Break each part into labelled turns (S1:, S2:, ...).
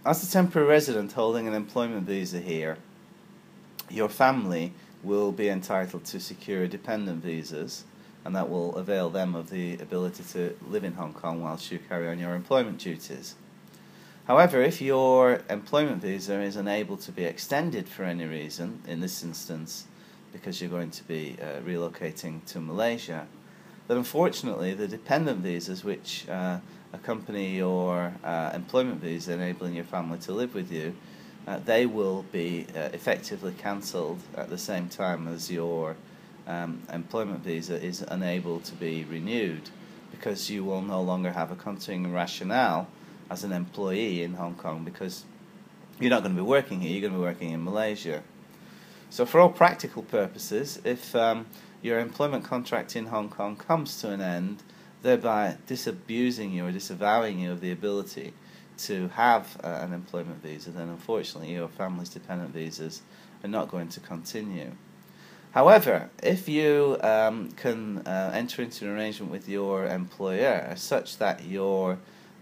S1: As a temporary resident holding an employment visa here, your family will be entitled to secure dependent visas, and that will avail them of the ability to live in Hong Kong whilst you carry on your employment duties. However, if your employment visa is unable to be extended for any reason, in this instance because you're going to be relocating to Malaysia, then unfortunately the dependent visas which accompany your employment visa enabling your family to live with you, they will be effectively cancelled at the same time as your employment visa is unable to be renewed, because you will no longer have a continuing rationale as an employee in Hong Kong, because you're not going to be working here, you're going to be working in Malaysia. So for all practical purposes, if your employment contract in Hong Kong comes to an end, thereby disabusing you or disavowing you of the ability to have an employment visa, then unfortunately your family's dependent visas are not going to continue. However, if you can enter into an arrangement with your employer such that your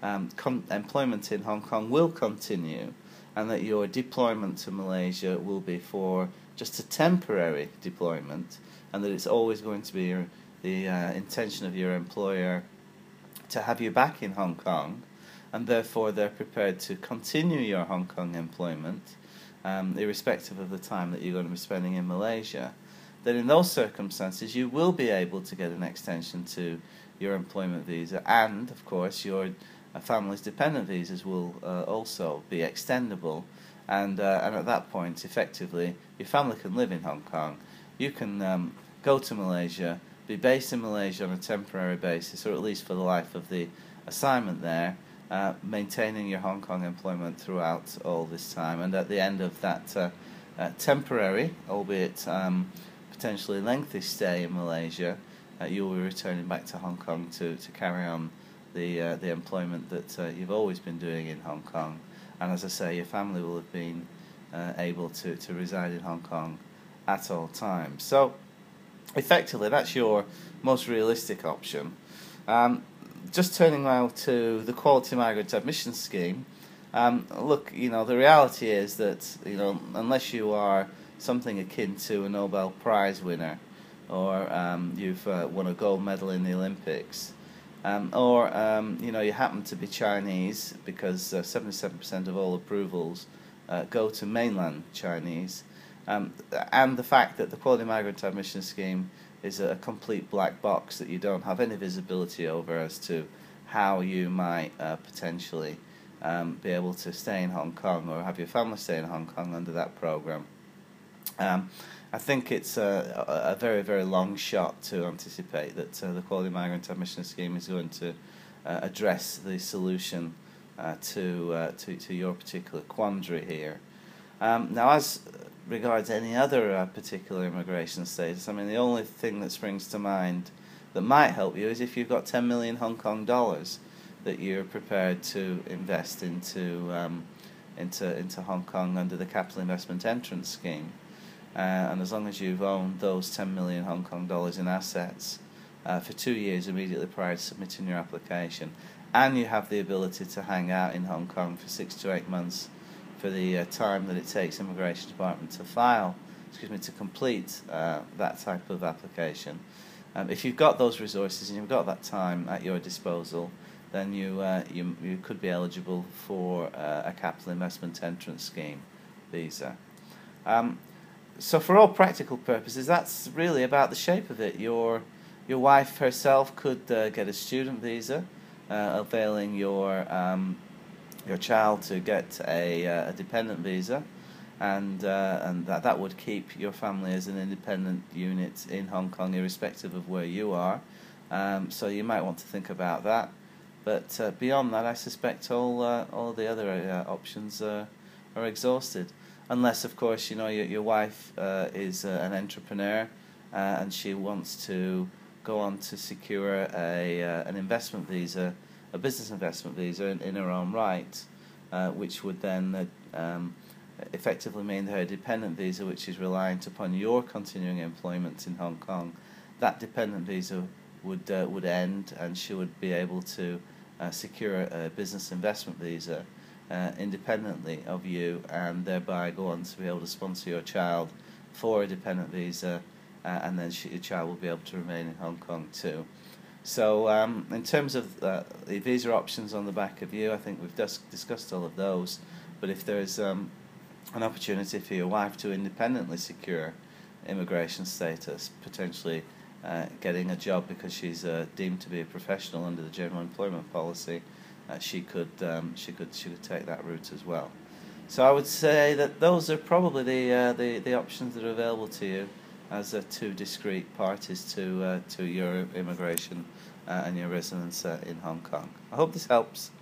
S1: employment in Hong Kong will continue, and that your deployment to Malaysia will be for just a temporary deployment, and that it's always going to be the intention of your employer to have you back in Hong Kong, and therefore they're prepared to continue your Hong Kong employment, irrespective of the time that you're going to be spending in Malaysia, then in those circumstances you will be able to get an extension to your employment visa, and of course your family's dependent visas will also be extendable, and at that point effectively your family can live in Hong Kong, you can go to Malaysia, be based in Malaysia on a temporary basis, or at least for the life of the assignment there, maintaining your Hong Kong employment throughout all this time, and at the end of that temporary, albeit potentially lengthy stay in Malaysia, you will be returning back to Hong Kong to carry on the employment that you've always been doing in Hong Kong, and as I say, your family will have been able to reside in Hong Kong at all times. So effectively that's your most realistic option. Just turning now to the Quality Migrant Admission Scheme. Look, the reality is that unless you are something akin to a Nobel Prize winner, or you've won a gold medal in the Olympics, or you happen to be Chinese, because 77% of all approvals go to mainland Chinese, and the fact that the Quality Migrant Admission Scheme is a complete black box that you don't have any visibility over as to how you might potentially be able to stay in Hong Kong or have your family stay in Hong Kong under that program. I think it's a very, very long shot to anticipate that the Quality Migrant Admission Scheme is going to address the solution to your particular quandary here. Now, as regards any other particular immigration status, I mean, the only thing that springs to mind that might help you is if you've got 10 million Hong Kong dollars that you're prepared to invest into Hong Kong under the Capital Investment Entrance Scheme. And as long as you've owned those 10 million Hong Kong dollars in assets for 2 years immediately prior to submitting your application, and you have the ability to hang out in Hong Kong for 6 to 8 months for the time that it takes Immigration Department to complete that type of application. If you've got those resources and you've got that time at your disposal, then you could be eligible for a Capital Investment Entrance Scheme visa. So for all practical purposes, that's really about the shape of it. Your wife herself could get a student visa, availing your child to get a dependent visa, and that would keep your family as an independent unit in Hong Kong, irrespective of where you are. So you might want to think about that. But beyond that, I suspect all the other options are exhausted. Unless, of course, your wife is an entrepreneur and she wants to go on to secure an investment visa, a business investment visa in her own right, which would then effectively mean that her dependent visa, which is reliant upon your continuing employment in Hong Kong, that dependent visa would end, and she would be able to secure a business investment visa independently of you, and thereby go on to be able to sponsor your child for a dependent visa, and then your child will be able to remain in Hong Kong too. So in terms of the visa options on the back of you, I think we've discussed all of those. But if there's an opportunity for your wife to independently secure immigration status, potentially getting a job because she's deemed to be a professional under the General Employment Policy, she could take that route as well. So I would say that those are probably the options that are available to you as two discrete parties to your immigration and your residence in Hong Kong. I hope this helps.